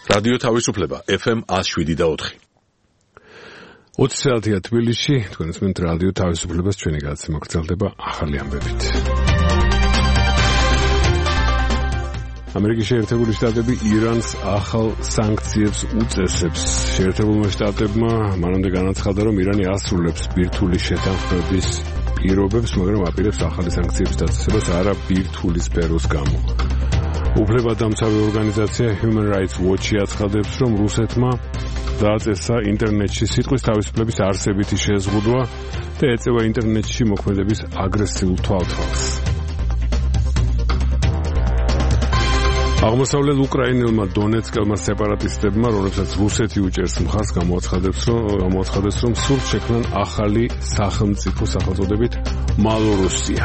რადიო თავისუფლება FM 107.4. 20 საათია თბილისში, თქვენ უსმენთ რადიო თავისუფლებას, ჩვენი გადაცემა გრძელდება ახალი ამბებით. ამერიკის შეერთებული შტატები ირანს ახალ სანქციებს უწესებს. შეერთებულმა შტატებმა მანამდე განაცხადა, რომ ირანი ასრულებს ბირთვული შეთანხმების პირობებს, მაგრამ აპირებს ახალი სანქციების დაწესებას არა ბირთვული სფეროს გამო. უფლებადამცავი ორგანიზაცია Human Rights Watch აცხადებს, რომ რუსეთმა დააწესა ინტერნეტში სიტყვის თავისუფლების არსებითი შეზღუდვა და ეწევა ინტერნეტში მოქმედების აგრესიულ თვალთვალს. აღმოსავლეთ უკრაინელმა დონეცკელმა სეპარატისტებმა, რომლებსაც რუსეთი უჭერს მხარს, გამოაცხადეს, რომ სურთ შექმნან ახალი სახელმწიფო სახელწოდებით მალორუსია.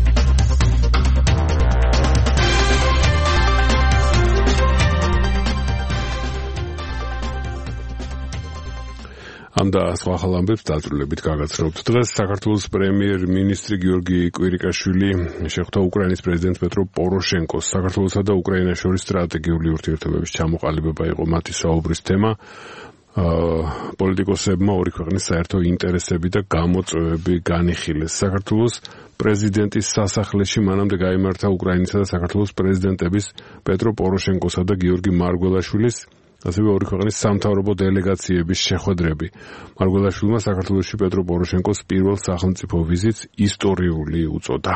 ამ და სხვა ახალ ამბებს დაწვრილებით გაგაცნობთ. დღეს საქართველოს პრემიერ-მინისტრი გიორგი კვირიკაშვილი შეხვდა უკრაინის პრეზიდენტ პეტრო პოროშენკოს. საქართველოსა და უკრაინას შორის სტრატეგიული ურთიერთობების ჩამოყალიბება იყო მათი საუბრის თემა. პოლიტიკოსებმა ორი ქვეყნის საერთო ინტერესები და გამოწვევები განიხილეს. საქართველოს პრეზიდენტის სასახლეში მანამდე გაიმართა უკრაინისა და საქართველოს პრეზიდენტების პეტრო პოროშენკოსა და გიორგი მარგველაშვილის ასევე ორი ქვეყნის სამთავრობო დელეგაციების შეხვედრები. მარგველაშვილმა საქართველოში პეტრო პოროშენკოს პირველ სახელმწიფო ვიზიტს ისტორიული უწოდა.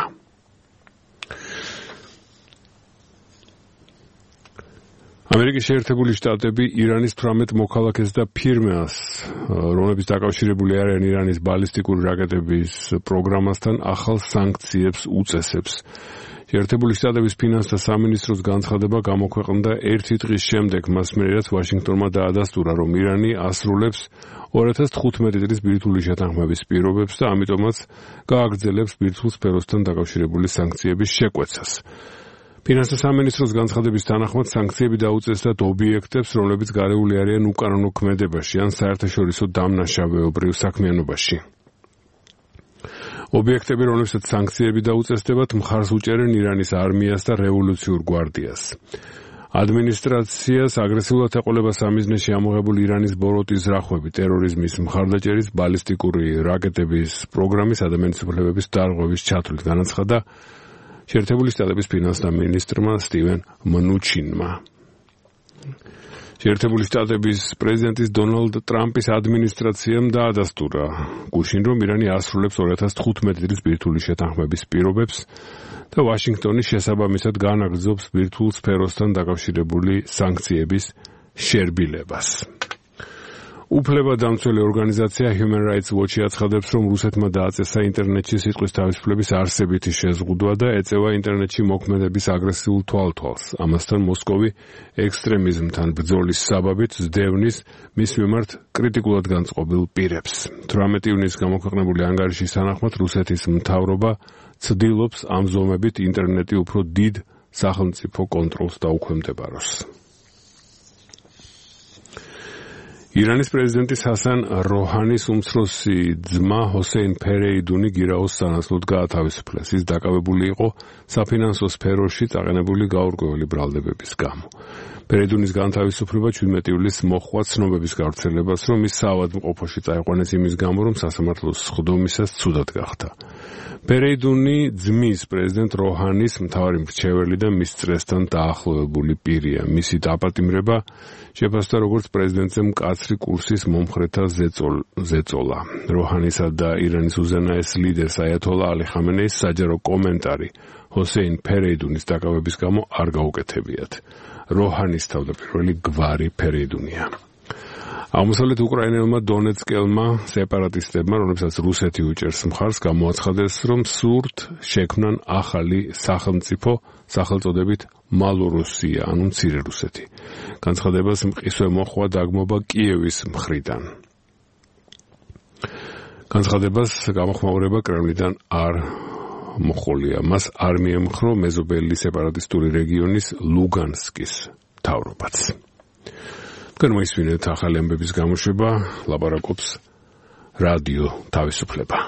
ამერიკის შეერთებული შტატები ირანის 18 მოქალაქეს და ფირმას, რომლებიც დაკავშირებული არიან ირანის ბალისტიკური რაკეტების პროგრამასთან, ახალ სანქციებს უწესებს. შეერთებული შტატების ფინანსთა სამინისტროს განცხადება გამოქვეყნდა ერთი დღის შემდეგ, მას მერე რაც ვაშინგტონმა დაადასტურა, რომ ირანი ასრულებს 2015 წლის ბირთვული შეთანხმების პირობებს და ამიტომაც გააგრძელებს ბირთვულ სფეროსთან დაკავშირებული სანქციების შეკვეცას. ფინანსთა სამინისტროს განცხადების თანახმად სანქციები დაუწესდათ ობიექტებს, რომლებიც გარეული არიან უკანონო ქმედებაში ან საერთაშორისო დამნაშავეობრივ საქმიანობაში. ობიექტები, რომლებსაც სანქციები დაუწესდებათ, მხარს უჭერენ ირანის არმიას და რევოლუციურ გვარდიას. ადმინისტრაციას აგრესიულად ეყოლება სამიზნეში ამოღებული ირანის ბოროტის ზრახვები, ტერორიზმის მხარდაჭერის, ბალისტიკური რაკეტების პროგრამის, ადამიანის უფლებების დარღვევის ჩათვლით, განაცხადა შეერთებული შტატების ფინანსთა მინისტრმა სტივენ მნუჩინმა. შეერთებული შტატების პრეზიდენტის დონალდ ტრამპის ადმინისტრაციამ დაადასტურა გუშინ, რომ ირანი ასრულებს 2015 წლის ბირთვული შეთანხმების პირობებს და ვაშინგტონი შესაბამისად განაგრძობს ბირთვულ სფეროსთან დაკავშირებული სანქციების შერბილებას. უფლებადამცველი ორგანიზაცია Human Rights Watch აცხადებს, რომ რუსეთმა დააწესა ინტერნეტში სიტყვის თავისუფლების არსებითი შეზღუდვა და ეწევა ინტერნეტში მოქმედების აგრესიულ თვალთვალს. ამასთან მოსკოვი ექსტრემიზმთან ბრძოლის საბაბით სდევნის მის მიმართ კრიტიკულად განწყობილ პირებს. 18 ივნისს გამოქვეყნებული ანგარიშის თანახმად რუსეთის მთავრობა ცდილობს ამ ზომებით ინტერნეტი უფრო დიდ სახელმწიფო კონტროლს დაუქვემდებაროს. ირანის პრეზიდენტის ჰასან როჰანის უმცროსი ძმა ჰოსეინ ფერეიდუნი გირაოს სანაცვლოდ გაათავისუფლეს. ის დაკავებული იყო საფინანსო სფეროში წაყენებული გაურკვეველი ბრალდებების გამო. ფერეიდუნის განთავისუფლება 17 ივლისს მოჰყვა ცნობების გავრცელებას, რომ ის საავადმყოფოში წაიყვანეს იმის გამო, რომ სასამართლოს სხდომისას ცუდად გახდა. ფერეიდუნი ძმის პრეზიდენტ როჰანის მთავარი მრჩეველი და მის წრესთან დაახლოვებული პირია. მისი დაპატიმრება შეფასდა როგორც პრეზიდენტზე მკაცრი კურსის მომხრეთა ზეწოლა. როჰანისა და ირანის უზენაეს ლიდერს აიათოლა ალი ხამენეის საჯარო კომენტარი ჰოსეინ ფერეიდუნის დაკავების გამო არ გაუკეთებიათ. როჰანის თავდაპირველი გვარი ფერეიდუნია. აღმოსავლეთ უკრაინელმა დონეცკელმა სეპარატისტებმა, რომლებსაც რუსეთი უჭერს მხარს, გამოაცხადეს, რომ სურთ შექმნან ახალი სახელმწიფო სახელწოდებით მალორუსია, ანუ მცირე რუსეთი. განცხადებას მყისვე მოჰყვა დაგმობა კიევის მხრიდან. განცხადებას გამოხმაურება კრემლიდან არ მოხოლია. მას არ მიემხრო მეზობელი სეპარატისტული რეგიონის ლუგანსკის მთავრობაც. თქვენ მოისმინეთ ახალი ამბების გამოშვება, ლაპარაკობს რადიო თავისუფლება.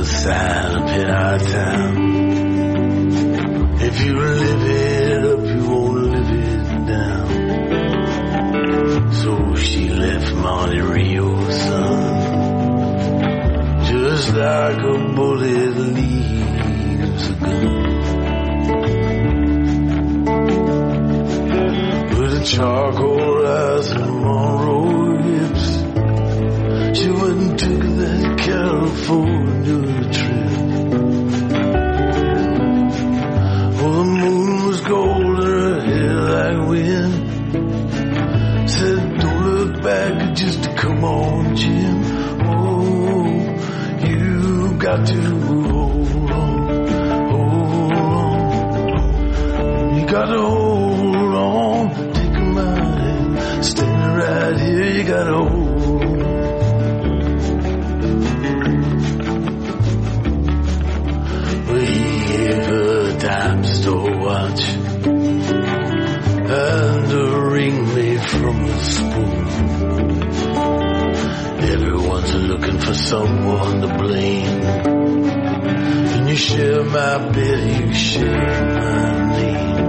sign up in our town. If you live it up, you won't live it down. So she left Monte Rio, son, just like a bullet leaves a gun. With a charcoal eyes and Monroe hips, she went and took that California trip. Well, the moon was gold and her hair like wind. Said, don't look back, just to come on, Jim. Oh, you got to hold on, you got to hold on. Take my hand, standing right here, you got to hold on. Well, he gave her a dime store watch and a ring made from a spoon. Everyone's looking for someone to blame. And you share my bed, you share my name.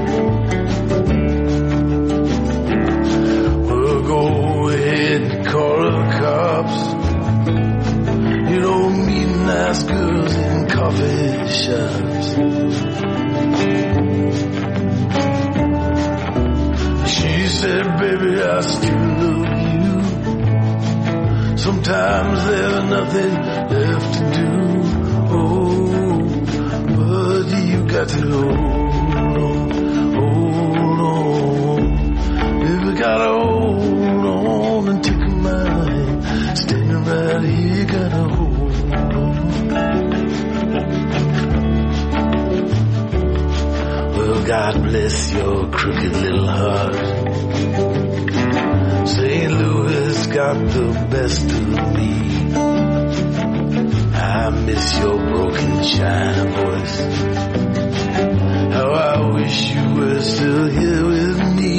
Well, go ahead and call the cops. You don't meet nice girls in coffee shops. She said, baby, I still love you. Sometimes there's nothing left to do. Oh, but you got to hold on. Baby, gotta hold on and take my hand. Standing right here, you gotta hold on. Well, God bless your crooked little heart. St. Louis got the best of me. I miss your broken China voice. How I wish you were still here with me.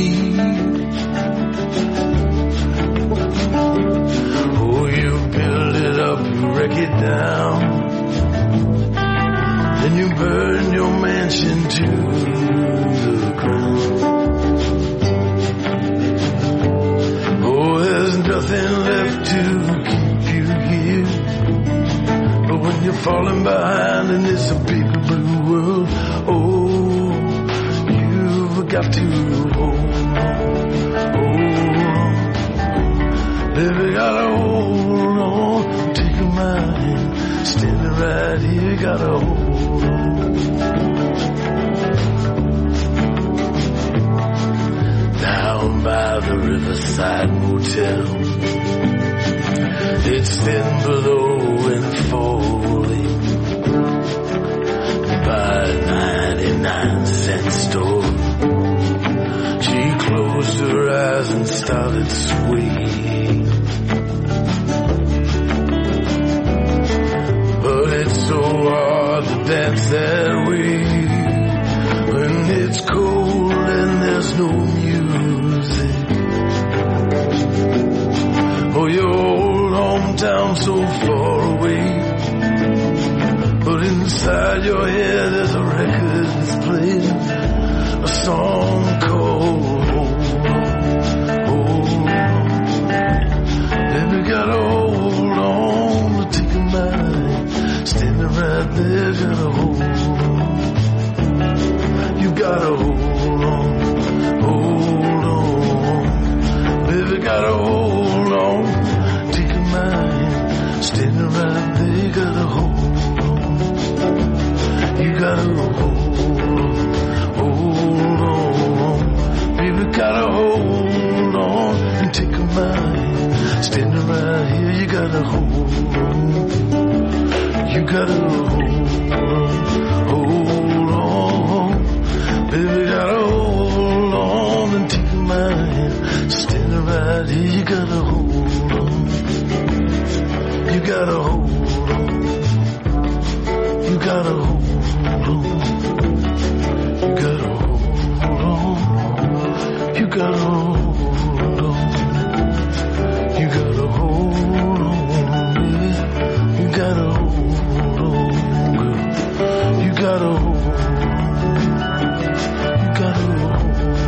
Oh, you build it up, you wreck it down. Then you burn your mansion to the ground. Oh, there's nothing left to keep you here. But when you're falling behind in this big blue world, oh, you've got to hold on. Baby, gotta hold on. Take my hand, standing right here, gotta hold on. Down by the Riverside Motel, it's thin below and falling. By a 99-cent store, she closed her eyes and started swaying. But it's so hard to dance that way when it's cold and there's no music. Oh, your old hometown so far away, but inside your head there's a record that's playing a song called Hold On. Baby, gotta hold on to take a mind. Standing right there, gotta hold on. You gotta hold on. Baby, gotta hold on. Take a mind. Standing right there, gotta hold on. You gotta hold on. Baby, gotta hold on and take a mind. Standing right here, you gotta hold on. You gotta hold on. Baby, gotta hold on and take my hand. Standing right here, you gotta hold on. You gotta hold on. You gotta hold on. You gotta hold on. You gotta hold on. You gotta hold on, baby. You gotta hold on. gotta hold. You gotta hold.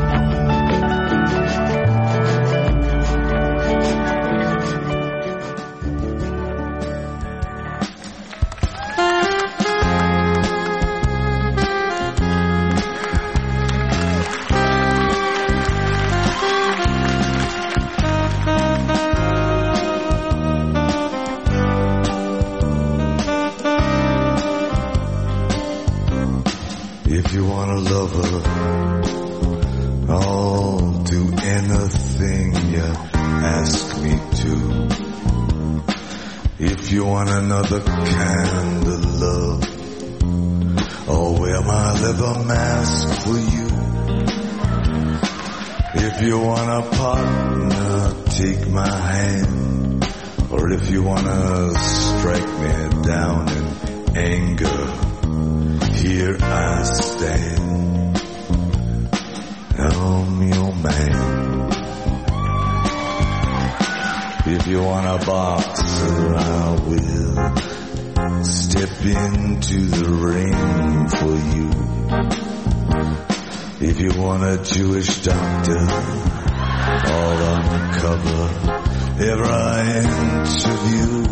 If you want a lover, I'll do anything you ask me to. If you want another kind of love, I'll wear my leather mask for you. If you want a partner, take my hand. Or if you want to strike me down in anger, here I stand. I'm your man. If you want a boxer, I will step into the ring for you. If you want a Jewish doctor, all uncover every interview.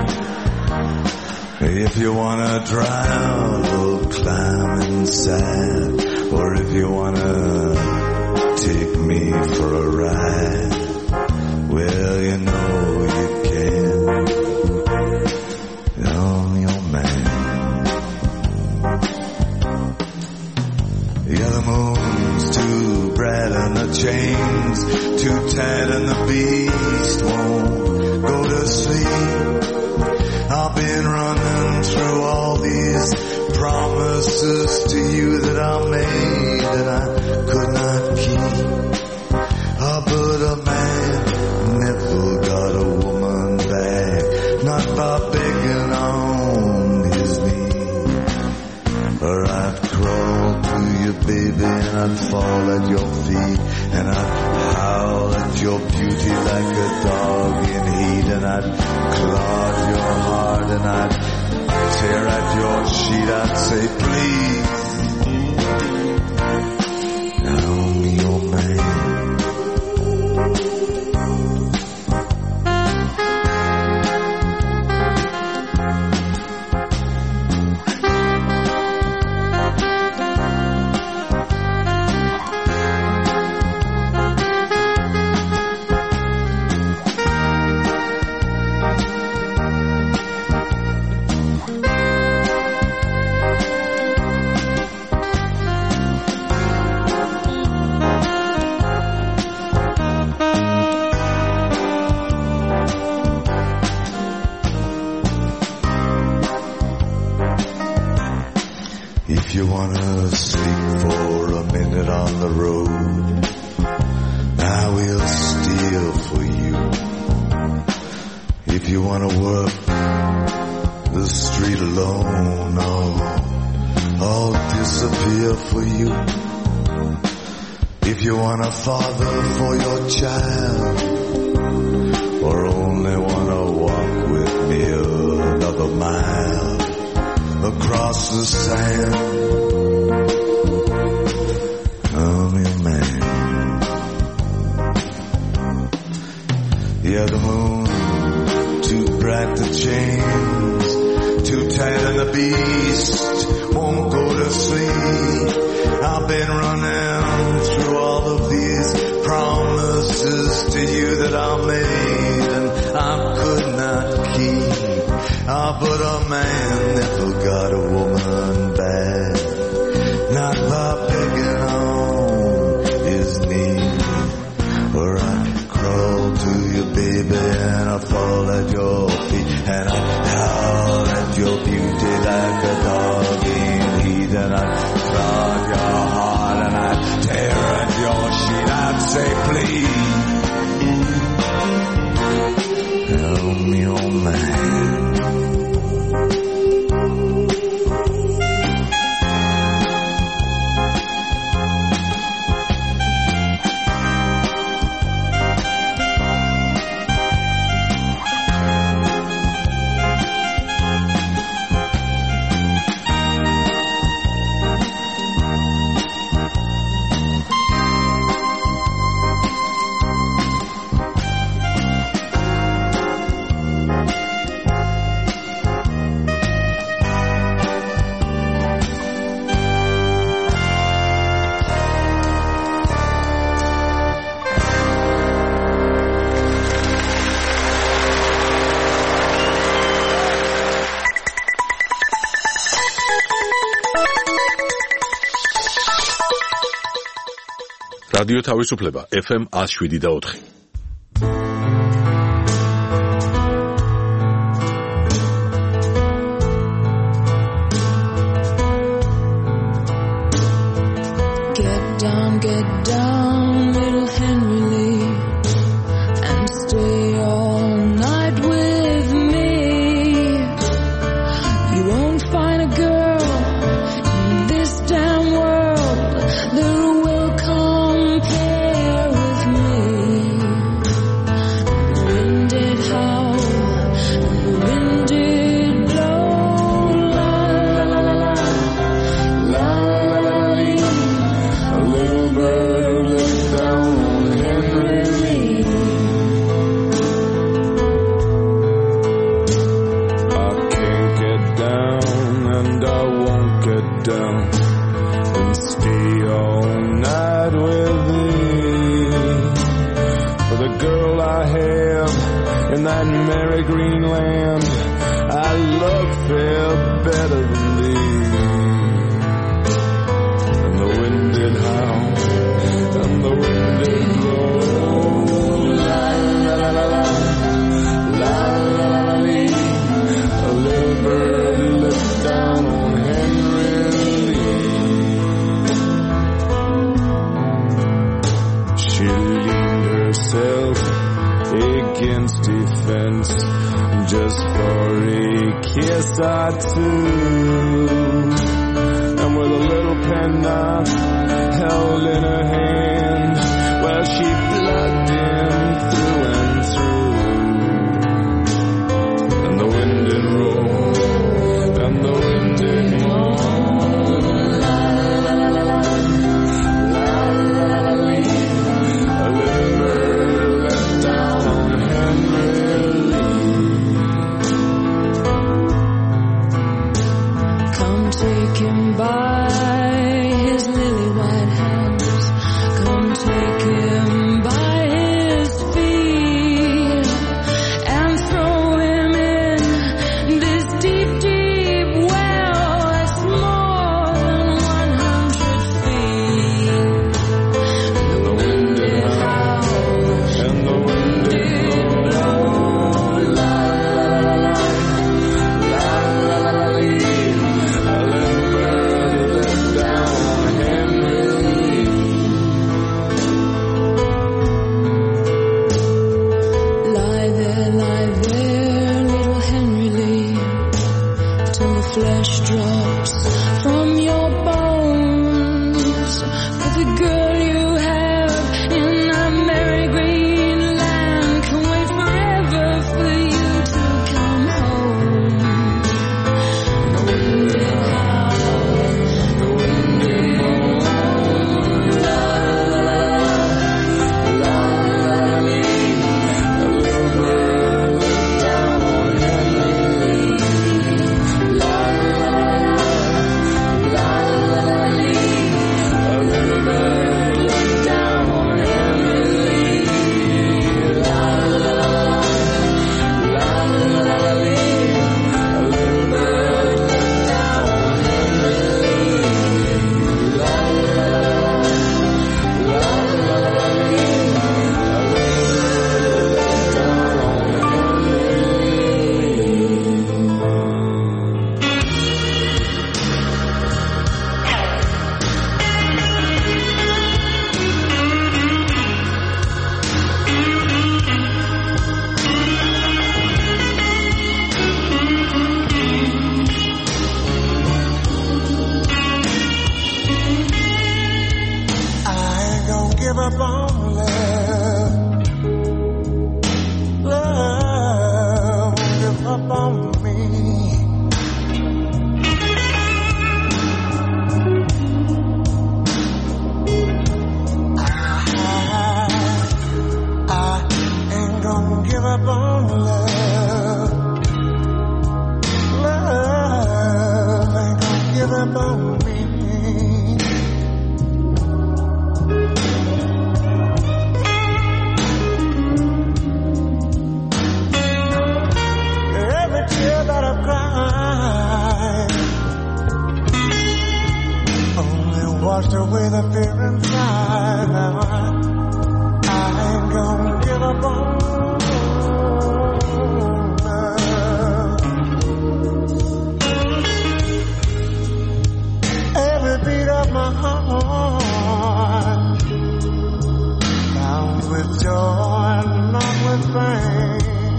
If you wanna drown or climb inside, or if you wanna take me for a ride, well, you know you can. I'm your man. Yeah, the moon's too bright and the chains too tight and the beast won't go to sleep. I've been running through all these promises to you that I made that I could not keep. But a man never got a woman back, not by begging on his knees. Or I'd crawl to you, baby, and I'd fall at your feet, and I'd howl at your beauty like a dog in heat, and I'd clog your heart, and I'd tear at your sheet. I'd say, please, I'm your man. If you wanna sleep for a minute on the road, I will steal for you. If you wanna work the street alone, I'll disappear for you. If you want a father for your child, or only wanna walk with me another mile across the sand, I'm your man. Yeah, the moon too bright, the chains too tight, and the beast won't go to sleep. I've been running through all of these promises to you that I made and I could not keep. But a man never got a woman back, not by begging on his knees. Or I crawl to you, baby, and I fall at your feet, and I howl at your beauty like a dog in heat, and I clog your heart, and I tear at your sheet. I'd say, please, I'm your man. რადიო თავისუფლება FM 107.4. Get down, little Henry Lee, and stay all night with me. You won't find a girl in this damn world that will compare with me. The wind did howl, and the wind did blow, la la la la la, la la la la. A little bird looked down on Henry Lee. I can't get down and I won't get down and stay all night with thee. For the girl I have in that merry green land, I love fair better than thee. And the wind did howl and the wind did blow, la la la la la, la la la la lee. A little bird looked down on Henry Lee. She leaned herself against a fence just for a kiss or two. And with a little penknife held in her hand, well, she plugged him through and through. And the wind did roll, and the wind did moan, la la la la la, la la la la la. A little bird let down on Henry Lee. Come take him by his lily white hands. Come take him by his feet and throw him in this deep, deep well that's more than 100 feet. And the wind did howl, And the wind did blow, la la la la la, la la la la. A little bird let down on Henry Lee. lie there, little Henry Lee, till the flesh drops from your bones. But the girl you have in that merry green land can wait forever for you to come home. The wind did howl, the wind did moan, la la la la, la la la la. A little bird let down on Henry Lee. La la la la, la la la la. A little bird let down on Henry Lee. La la la la, la la la la. A little bird let down on Henry Lee. La la la la, la la la la. A little bird let down on Henry I ain't gonna give up on love. Love won't give up on me. I ain't gonna give up on love. Love ain't gonna give up on me. Every tear that I've cried, only washed away the fear inside. Now I ain't gonna give up on love. Every beat of my heart bound with joy and not with pain.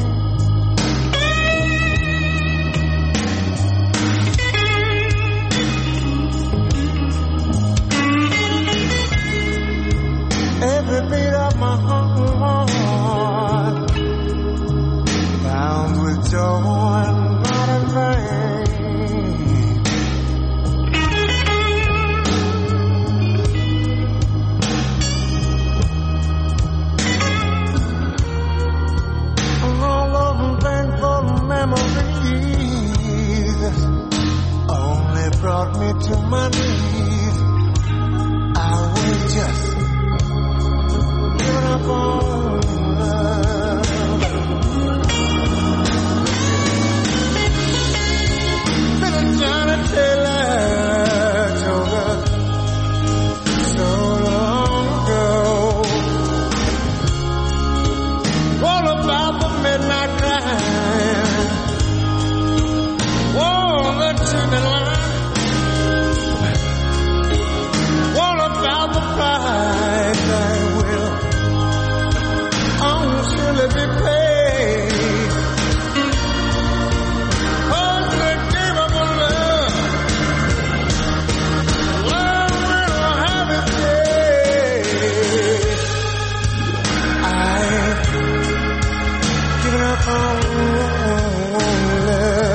Every beat of my heart bound with joy and not in vain. All of them thankful memories only brought me to my knees. I will just up on love. Been a Johnny Taylor joker so long ago. All about the midnight crying, all the chicken line, all about the price I will surely be paid. Unforgivable love, love will have its day. I ain't giving up on love.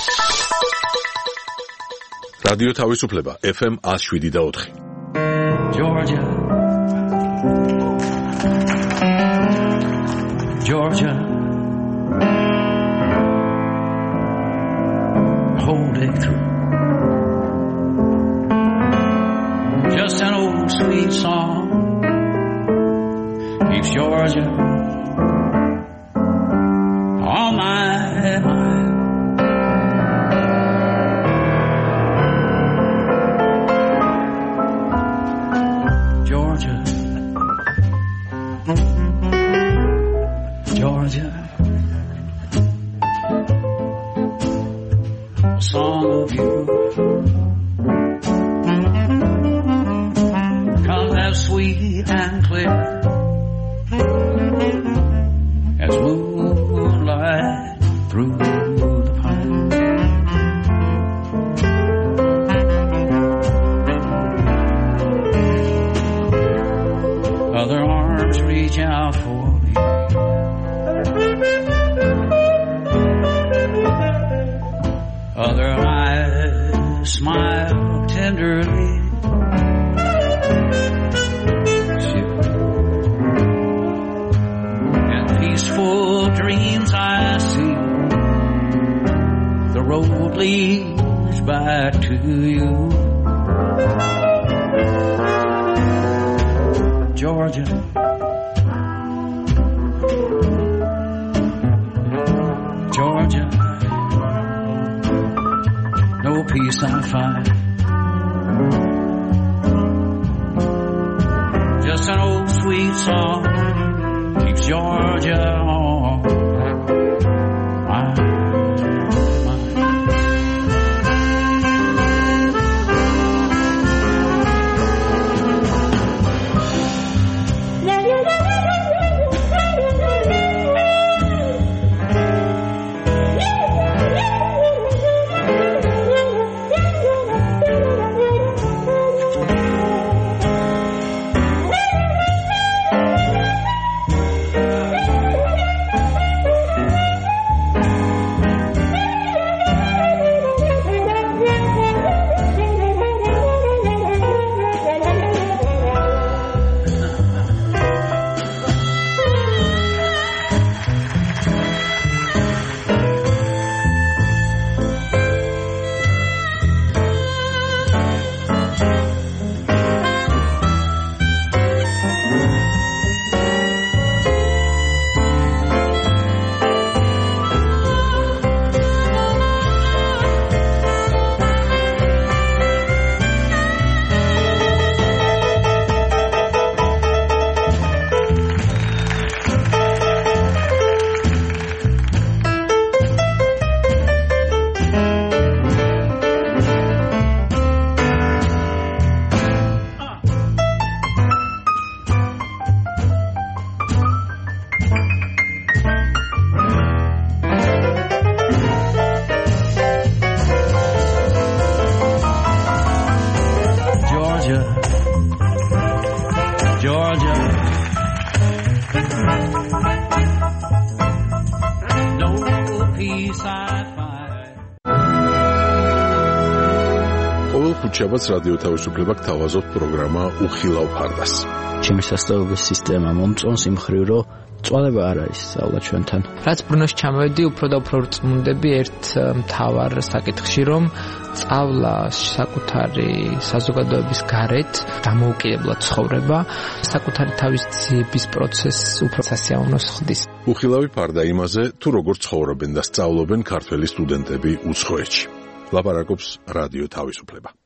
რადიო თავისუფლება FM 107.4. Georgia, Georgia, whole day through. Just an old sweet song keeps Georgia on my mind. Georgia, Georgia, a song of you comes as sweet and clear as moonlight through the pine. Other arms reach out for me. Other eyes smile tenderly. And peaceful dreams I see. The road leads back to you. Georgia, Georgia, no peace I find. Just an old sweet song keeps Georgia on my mind. Georgia, no peace I find. ყოველ ხუთშაბათს რადიო თავისუფლება გთავაზობთ პროგრამა უხილავ ფარდას. ჩემი სასწავლებელი სისტემა მომწონს იმ მხრივ, რომ წვალება არ არის სწავლა ჩვენთან. რაც ბრუნოში ჩამოვედი, უფრო და უფრო რწმუნდები ერთ მთავარ საკითხში, რომ სწავლა საკუთარი საზოგადოების გარეთ დამოუკიდებლად ცხოვრება, საკუთარი თავის ძიების პროცესს უფრო სასიავნოს ხდის. უხილავი ფარდა იმაზე, თუ როგორ ცხოვრობენ და სწავლობენ ქართველი სტუდენტები უცხოეთში. ლაპარაკობს რადიო თავისუფლება.